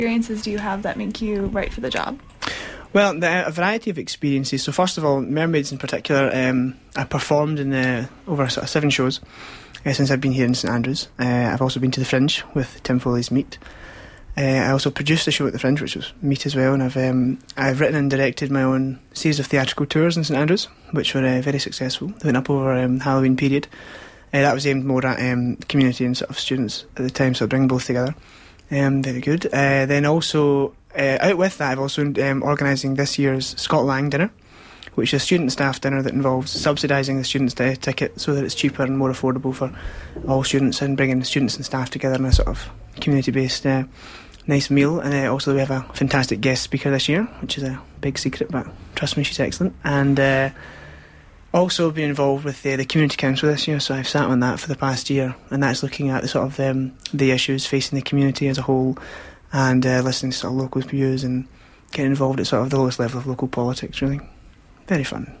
experiences do you have that make you right for the job? Well, a variety of experiences. So first of all, Mermaids in particular, I performed in over sort of 7 shows since I've been here in St Andrews. I've also been to the Fringe with Tim Foley's Meet. I also produced a show at the Fringe, which was Meet as well, and I've written and directed my own series of theatrical tours in St Andrews, which were very successful. They went up over Halloween period. That was aimed more at community and sort of students at the time, so bring both together. Very good. Then also, out with that, I've also organising this year's Scott Lang dinner, which is a student staff dinner that involves subsidising the students' ticket so that it's cheaper and more affordable for all students, and bringing students and staff together in a sort of community-based nice meal. And also we have a fantastic guest speaker this year, which is a big secret, but trust me, she's excellent. And also been involved with the Community Council this year, so I've sat on that for the past year, and that's looking at the sort of the issues facing the community as a whole, and listening to sort of local views and getting involved at sort of the lowest level of local politics, really. Very fun.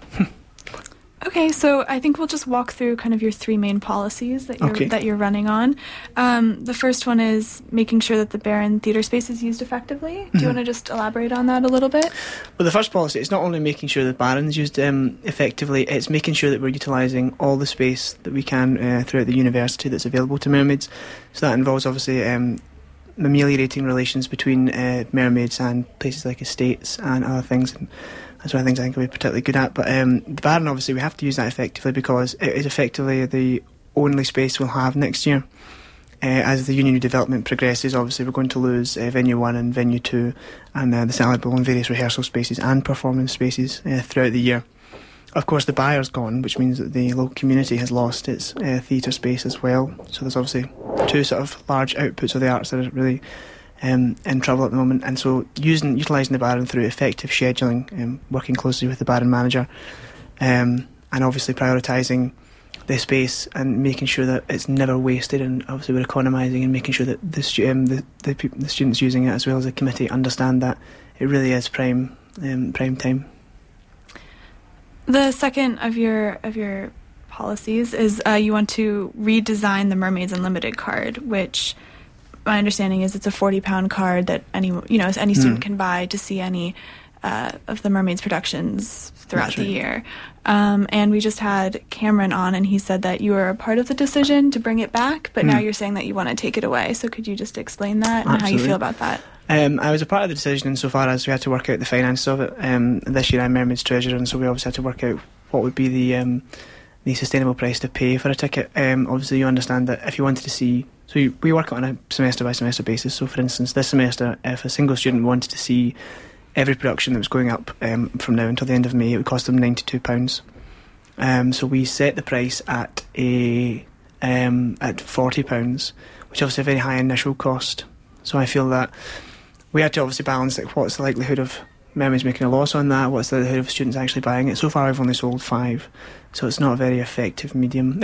Okay, so I think we'll just walk through kind of your 3 main policies that you're running on. The first one is making sure that the Barron Theatre space is used effectively. Do you want to just elaborate on that a little bit? Well, the first policy is not only making sure the Barron's used effectively, it's making sure that we're utilising all the space that we can throughout the university that's available to Mermaids. So that involves obviously ameliorating relations between Mermaids and places like estates and other things. And that's one of the things I think we're particularly good at. But the Barron, obviously, we have to use that effectively because it is effectively the only space we'll have next year. As the union development progresses, obviously, we're going to lose Venue 1 and Venue 2 and the Salad Bowl and various rehearsal spaces and performance spaces throughout the year. Of course, the Byre's gone, which means that the local community has lost its theatre space as well. So there's obviously 2 sort of large outputs of the arts that are really in trouble at the moment, and so utilising the Barron through effective scheduling, working closely with the Barron manager, and obviously prioritising the space and making sure that it's never wasted, and obviously we're economising and making sure that the students using it as well as the committee understand that it really is prime time. The second of your policies is you want to redesign the Mermaids Unlimited card, which my understanding is it's a £40 card that any student can buy to see any of the Mermaids productions throughout the year. And we just had Cameron on, and he said that you were a part of the decision to bring it back, but now you're saying that you want to take it away. So could you just explain that and how you feel about that? I was a part of the decision insofar as we had to work out the finances of it. This year I'm Mermaids Treasurer, and so we obviously had to work out what would be the sustainable price to pay for a ticket. Obviously you understand that if you wanted to see... So we work on a semester-by-semester basis. So, for instance, this semester, if a single student wanted to see every production that was going up from now until the end of May, it would cost them £92. So we set the price at £40, which obviously a very high initial cost. So I feel that we had to obviously balance what's the likelihood of Mermaids making a loss on that, what's the likelihood of students actually buying it. So far I've only sold 5, so it's not a very effective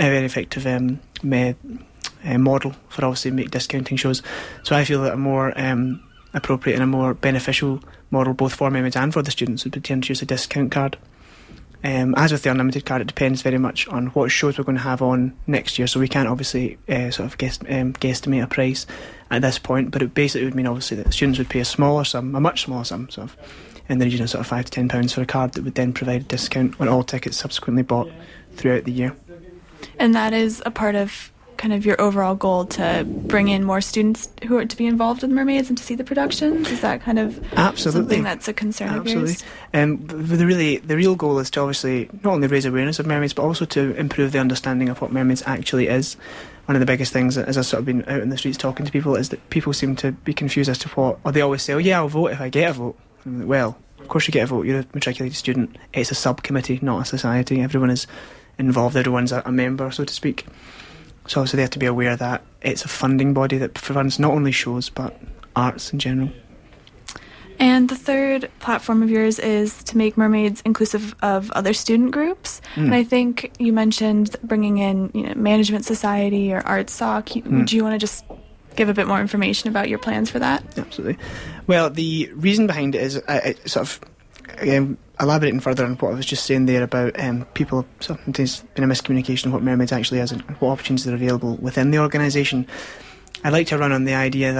model for obviously discounting shows. So I feel that a more appropriate and a more beneficial model both for Mermaids and for the students would be to introduce a discount card. As with the unlimited card, it depends very much on what shows we're going to have on next year, so we can't obviously sort of guesstimate a price at this point, but it basically would mean obviously that students would pay a much smaller sum, sort of in the region of sort of £5 to £10 for a card that would then provide a discount on all tickets subsequently bought throughout the year. And that is a part of kind of your overall goal to bring in more students who are to be involved with Mermaids and to see the productions? Is that kind of something that's a concern of yours? The real goal is to obviously not only raise awareness of Mermaids, but also to improve the understanding of what Mermaids actually is. One of the biggest things, as I've sort of been out in the streets talking to people, is that people seem to be confused as to or they always say, oh yeah, I'll vote if I get a vote. I'm like, well, of course you get a vote, you're a matriculated student. It's a subcommittee, not a society. Everyone is involved, everyone's a member, so to speak. So obviously they have to be aware that it's a funding body that funds not only shows but arts in general. And the third platform of yours is to make Mermaids inclusive of other student groups. And I think you mentioned bringing in Management Society or Arts Soc. Would you want to just give a bit more information about your plans for that? Absolutely. Well, the reason behind it is elaborating further on what I was just saying there about people sometimes been a miscommunication of what Mermaids actually is and what opportunities are available within the organisation. I'd like to run on the idea that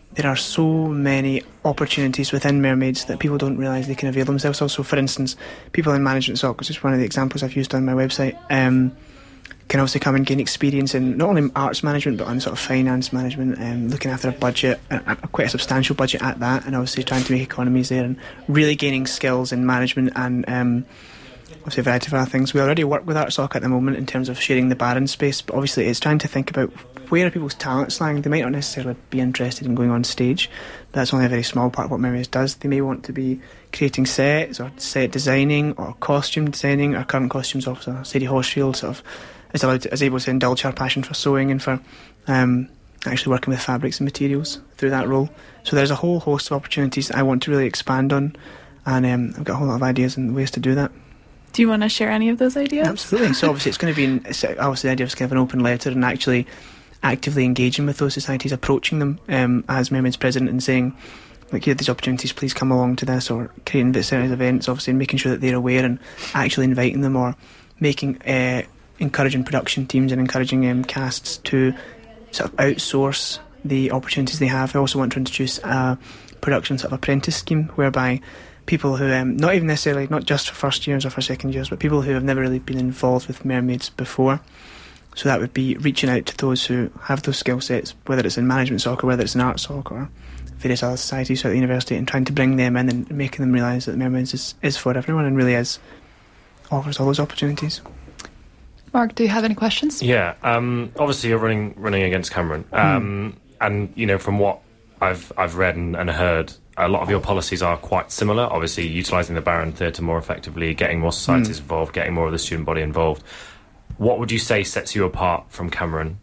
there are so many opportunities within mermaids that people don't realise they can avail themselves of. So, for instance, people in management SOC, which is one of the examples I've used on my website, can also come and gain experience in not only arts management but on sort of finance management, looking after a budget, quite a substantial budget at that, and obviously trying to make economies there and really gaining skills in management and obviously a variety of other things. We already work with ArtSoc at the moment in terms of sharing the Baron space, but obviously it's trying to think about where are people's talents lying. They might not necessarily be interested in going on stage. That's only a very small part of what Mermaids does. They may want to be creating sets or set designing or costume designing. Our current costumes officer, Sadie Horsfield, sort of is able to indulge her passion for sewing and for actually working with fabrics and materials through that role. So there's a whole host of opportunities that I want to really expand on, and I've got a whole lot of ideas and ways to do that. Do you want to share any of those ideas? Absolutely. So obviously it's going to be obviously the idea of kind of an open letter and actually actively engaging with those societies, approaching them as Mermaids president and saying, like, here are these opportunities, please come along to this, or creating certain events, obviously, and making sure that they're aware and actually inviting them, or making encouraging production teams and encouraging casts to sort of outsource the opportunities they have. I also want to introduce a production sort of apprentice scheme whereby people who, not even necessarily, not just for first years or for second years, but people who have never really been involved with mermaids before. So that would be reaching out to those who have those skill sets, whether it's in management SOC or whether it's in art SOC or various other societies at the university, and trying to bring them in and making them realise that mermaids is for everyone and really offers all those opportunities. Mark, do you have any questions? Yeah, obviously you're running against Cameron, and you know, from what I've read and heard, a lot of your policies are quite similar. Obviously, utilising the Baron Theatre more effectively, getting more societies involved, getting more of the student body involved. What would you say sets you apart from Cameron?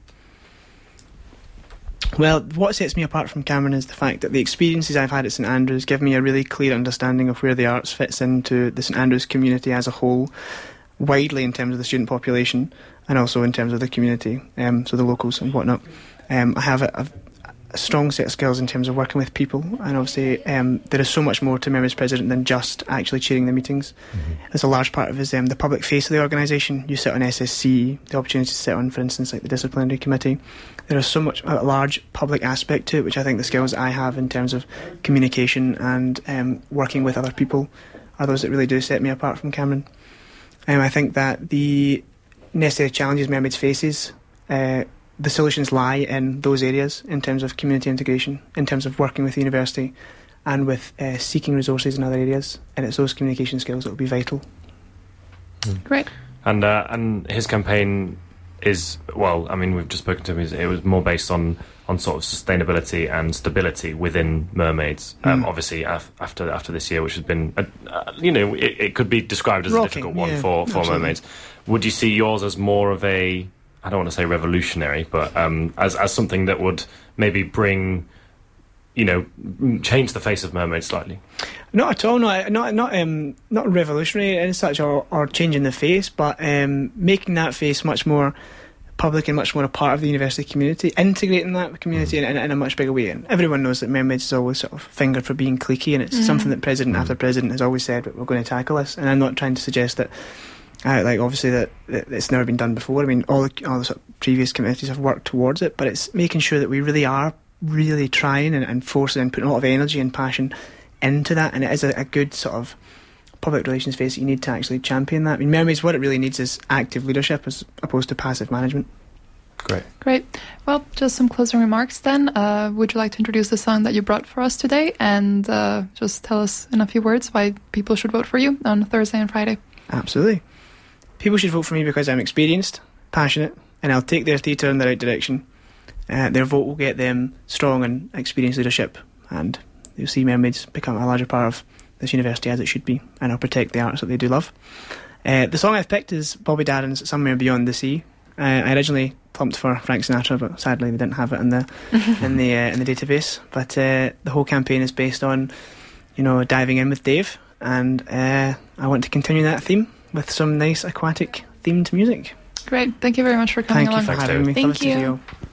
Well, what sets me apart from Cameron is the fact that the experiences I've had at St Andrews give me a really clear understanding of where the arts fits into the St Andrews community as a whole, widely in terms of the student population and also in terms of the community, so the locals and whatnot. I have a strong set of skills in terms of working with people, and obviously there is so much more to Mermaids President than just actually chairing the meetings. There's a large part of it is the public face of the organisation. You sit on SSC, the opportunity to sit on, for instance, like the disciplinary committee. There is so much, a large public aspect to it, which I think the skills I have in terms of communication and working with other people are those that really do set me apart from Cameron. I think that the necessary challenges Mermaids faces, the solutions lie in those areas in terms of community integration, in terms of working with the university and with seeking resources in other areas, and it's those communication skills that will be vital. Great. And his campaign is, well, I mean, we've just spoken to him, it was more based on sort of sustainability and stability within Mermaids. Obviously, after this year, which has been, it could be described as a difficult one for Mermaids. Would you see yours as more of a, I don't want to say revolutionary, but as something that would maybe bring, change the face of Mermaids slightly? Not at all. Not revolutionary and such, or changing the face, but making that face much more public and much more a part of the university community, integrating that community in a much bigger way. And everyone knows that Mermaids is always sort of fingered for being cliquey, and it's something that president after president has always said that we're going to tackle this. And I'm not trying to suggest that. Obviously that it's never been done before. I mean, all the sort of previous committees have worked towards it, but it's making sure that we really are trying and forcing and putting a lot of energy and passion into that, and it is a good sort of public relations face that you need to actually champion that. I mean, Mermaids, what it really needs is active leadership as opposed to passive management. Great. Well, just some closing remarks then. Would you like to introduce the song that you brought for us today, and just tell us in a few words why people should vote for you on Thursday and Friday? Absolutely. People should vote for me because I'm experienced, passionate, and I'll take their theatre in the right direction. Their vote will get them strong and experienced leadership, and you'll see Mermaids become a larger part of this university as it should be, and I'll protect the arts that they do love. The song I've picked is Bobby Darin's Somewhere Beyond the Sea. I originally plumped for Frank Sinatra, but sadly they didn't have it in the in the database. But the whole campaign is based on, diving in with Dave, and I want to continue that theme with some nice aquatic themed music. Great. Thank you very much for coming along. Thank you for having me. Thank you.